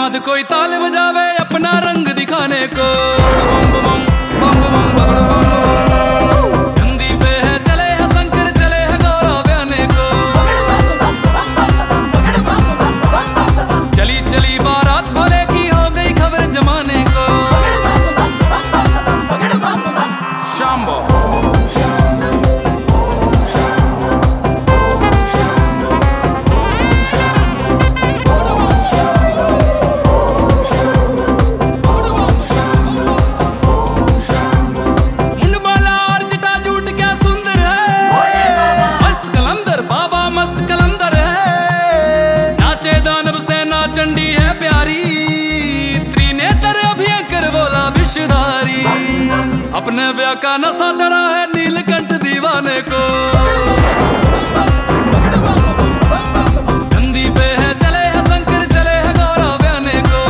साथ कोई ताल बजावे अपना रंग दिखाने को। बम बम बम बम बम बम। नंदी पे है चले है शंकर, चले है गौरव बयाने को। चली चली बारात भोले की, हो गई खबर जमाने को। शाम्बो चंडी है प्यारी, त्रिनेत्र अभयंकर बोला विषधारी। अपने ब्याह का नशा चढ़ा है नीलकंठ दीवाने को। नंदी पे है चले है शंकर, चले है गौरव बयाने को।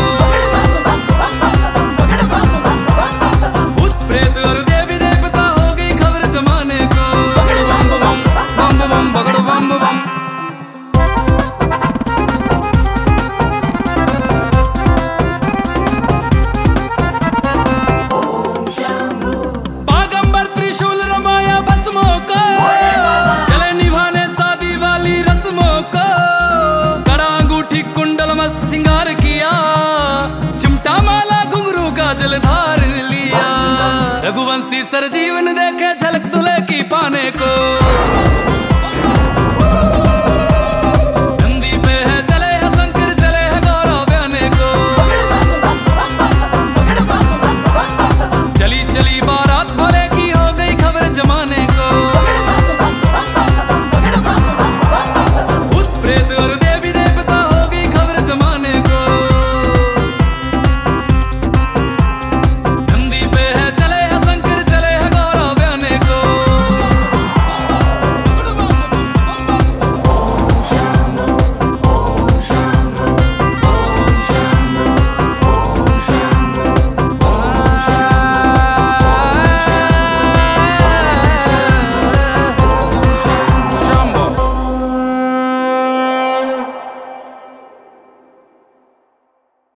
भूत प्रेत और देवी देवता, हो गई खबर जमाने को। बम बम बम बम बगड़ बम बम। सिंगार किया, चिमटा माला घुंघरू का जलधार लिया। रघुवंशी सरजीवन देखे झलक दुल्हे की पाने को।